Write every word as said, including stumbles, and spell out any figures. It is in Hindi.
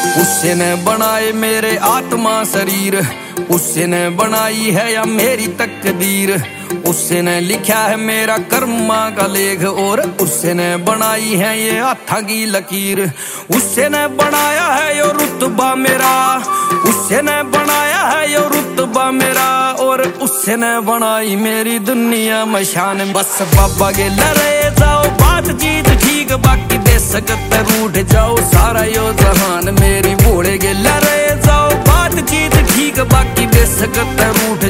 उसने बनाए मेरे आत्मा शरीर, उसने बनाई है या मेरी तकदीर, उसने लिखा है मेरा कर्मा का लेख, और उसने बनाई है ये हाथा की लकीर। उसने बनाया है यो रुतबा मेरा, उसने बनाया है यो रुतबा मेरा, और उसने बनाई मेरी दुनिया में शान। बस बाबा के लड़े जाओ बातचीत ठीक, बाकी दे सकते रूठ जाओ सारा यो जहान। मेरी भोले के लड़े जाओ बातचीत ठीक, बाकी दे सकते रूठ